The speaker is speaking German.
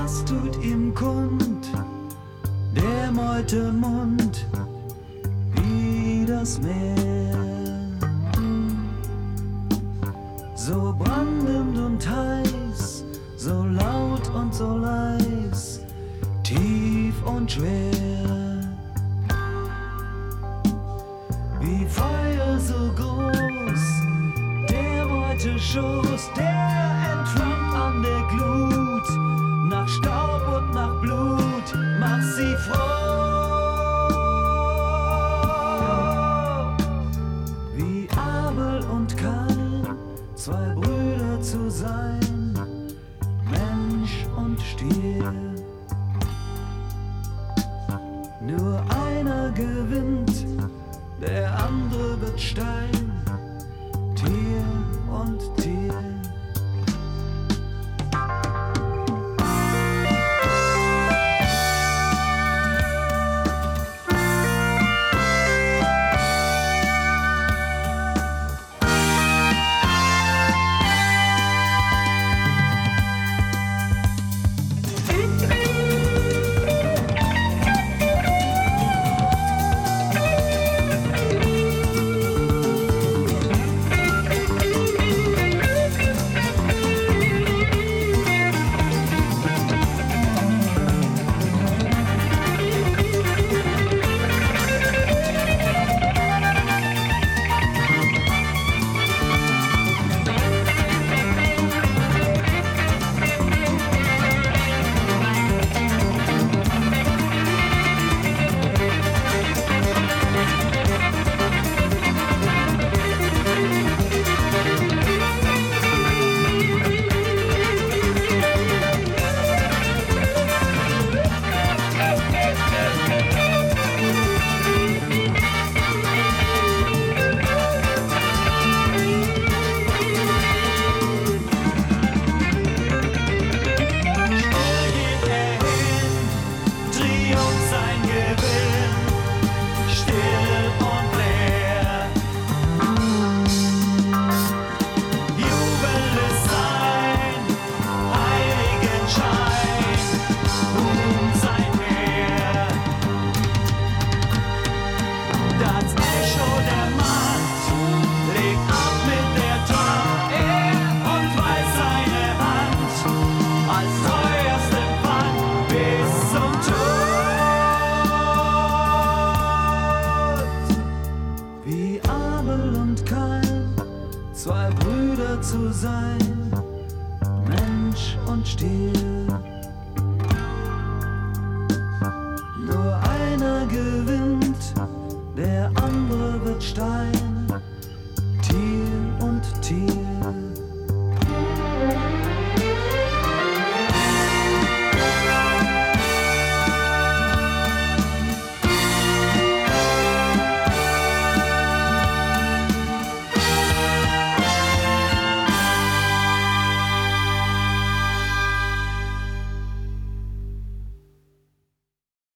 das tut ihm kund, der Meute Mund, wie das Meer. So brandend und heiß, so laut und so leis, tief und schwer. Wie Feuer so groß, der Meute Schoß, der entflammt an der Glut, nach Staub und nach Blut, macht sie froh. Wie Abel und Kain, zwei Brüder zu sein, Mensch und Stier. Nur einer gewinnt, der andere wird Stein, Tier und Tier. Zwei Brüder zu sein, Mensch und Stier.